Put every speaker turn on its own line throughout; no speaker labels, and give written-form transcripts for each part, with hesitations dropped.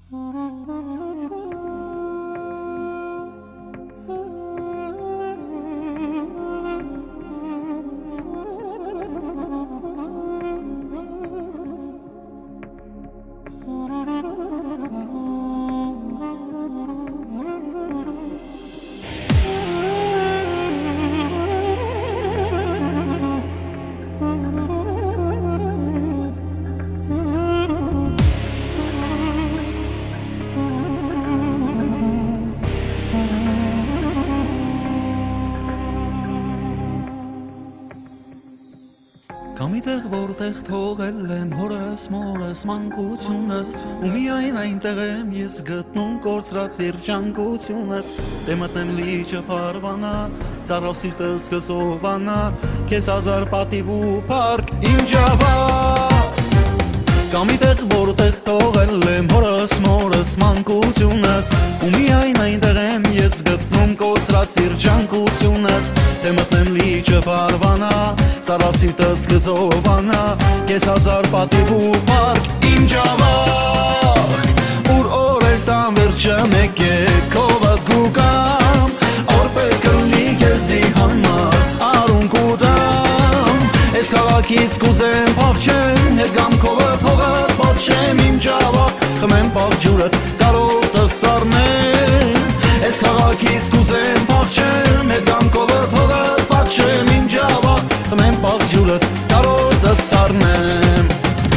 Կամ իտեղ որտեղ թողել եմ հորս մորս մանկությունս ու միայն այնտեղ եմ ես գտնում կորցրած երջանկությունս դե մտնեմ լիճը փարվանա ծառավ սիրտս կսովանա քեզ հազար պատիվ ու փառք իմ ջավար Կամ իտեղ որտեղ թողել եմ հորս մորս մանկությունս ու միայն այնտեղ եմ ես գտնում կորցրած երջանկությունս դե մտնեմ լիճը փարվանա ծառավ սիրտս կսովանա քեզ հազար պատիվ ու փառք իմ ջավար ուր օրեր տան վերջը մեկ է քովդ գուկամ օր պետք կլինի քեզի համար արունք ու դամ Ես քաղաքից կուզեմ փախչեմ հետ գամ քովդ հողդ պատշեմ իմ ջավար խմեմ պաղ ջուրդ կարոտս սառնեմ Ես քաղաքից կուզեմ փախչեմ հետ գամ քովդ հողդ պատշեմ իմ ջավար խմեմ պաղ ջուրդ կարոտս սառնեմ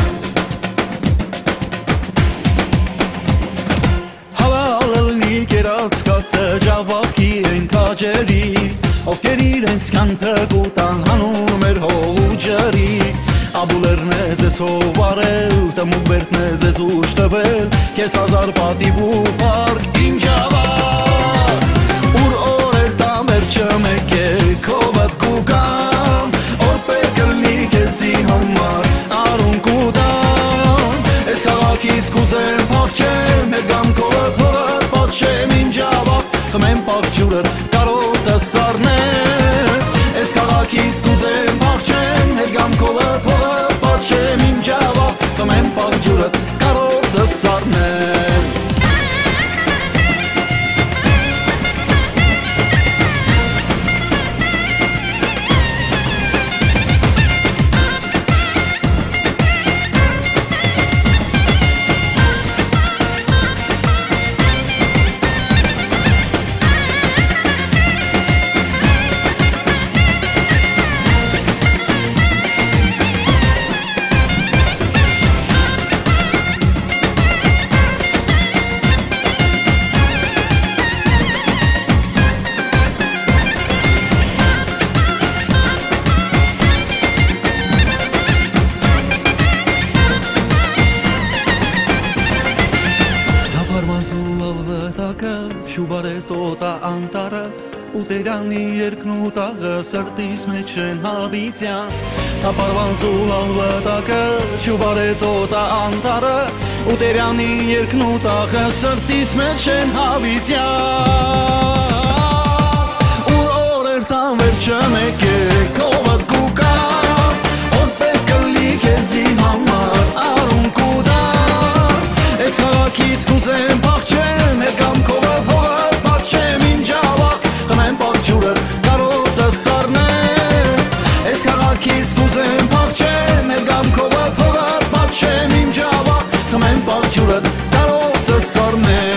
Հավալելի կերած կատը ջավակի են կաջերի Ովքեր իրենց կյանքը կուտան հանում էր հող ու ջրի Աբուլերն է ձեզ հովարել, տմուկ բերդն է ձեզ ուշ տվել Քեզ հազար պատիվ ու փառք իմ ջավար Ուր օրեր տան վերջը մեկ է քովդ կուկամ Օր պետք կլինի քեզի համար արունք ու դամ Ես քաղաքից կուզեմ փախչեմ հետ գամ քովդ հողդ պատշեմ իմ ջավար խմեմ պաղ ջուրդ կարոտս սառնեմ Ես քաղաքից կուզեմ փախչեմ հետ գամ քովդ հողդ պատշեմ իմ ջավար խմեմ պաղ ջուրդ կարոտս սառնեմ Զուլալ վտակը, շուբար է տոտա անտարը Ուտերյանի երկն ու տաղը սրտիս մեջ են հավիցյան Թապարվան զուլալ վտակը, շուբար է տոտա անտարը Ուտերյանի երկն ու տաղը սրտիս մեջ են հավիցյան Ուր օրեր տան վերջը մեկ է քովդ կուկամ Օր պետք կլինի քեզի համար արունք ու դամ Ես քաղաքից կուզեմ փախչեմ հետ գամ քովդ հողդ պատշեմ իմ ջավար խմեմ պաղ ջուրդ կարոտս սառնեմ Ես քաղաքից կուզեմ փախչեմ հետ գամ քովդ հողդ պատշեմ իմ ջավար խմեմ պաղ ջուրդ կարոտս սառնեմ